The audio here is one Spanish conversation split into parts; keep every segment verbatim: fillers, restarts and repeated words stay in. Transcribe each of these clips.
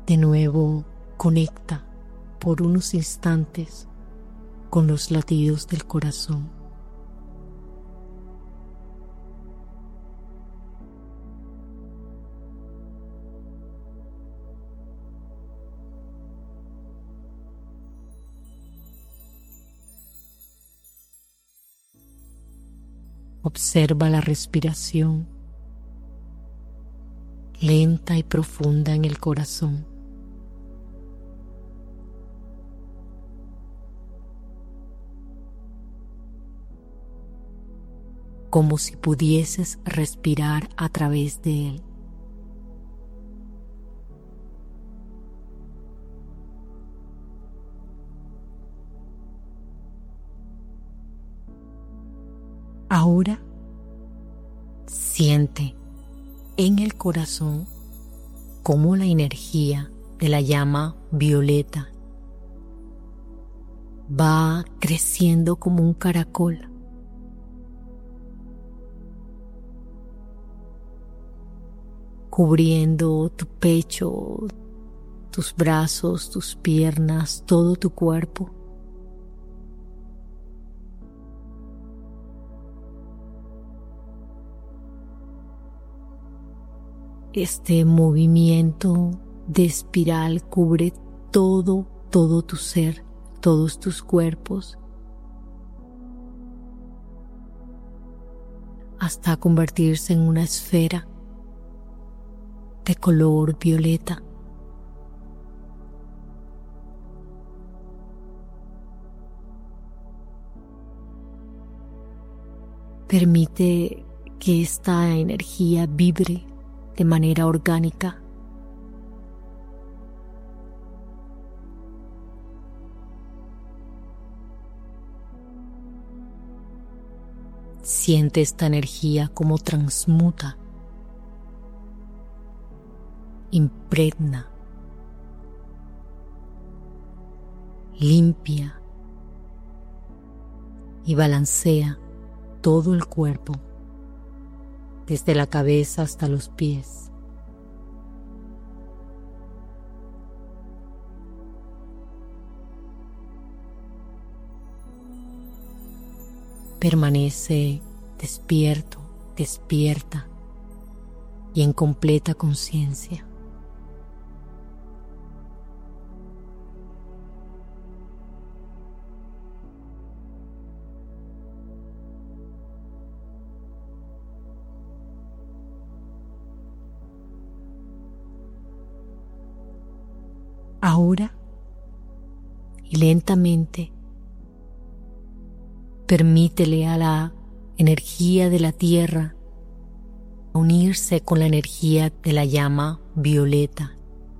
De nuevo, conecta por unos instantes con los latidos del corazón. Observa la respiración lenta y profunda en el corazón. Como si pudieses respirar a través de él. Ahora siente en el corazón cómo la energía de la llama violeta va creciendo como un caracol. Cubriendo tu pecho, tus brazos, tus piernas, todo tu cuerpo. Este movimiento de espiral cubre todo, todo tu ser, todos tus cuerpos, hasta convertirse en una esfera de color violeta. Permite que esta energía vibre de manera orgánica. Siente esta energía como transmuta, impregna, limpia y balancea todo el cuerpo, desde la cabeza hasta los pies. Permanece despierto, despierta y en completa conciencia. Ahora y lentamente permítele a la energía de la tierra unirse con la energía de la llama violeta.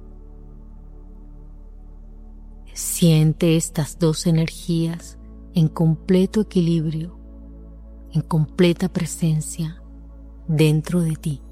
Siente estas dos energías en completo equilibrio, en completa presencia dentro de ti.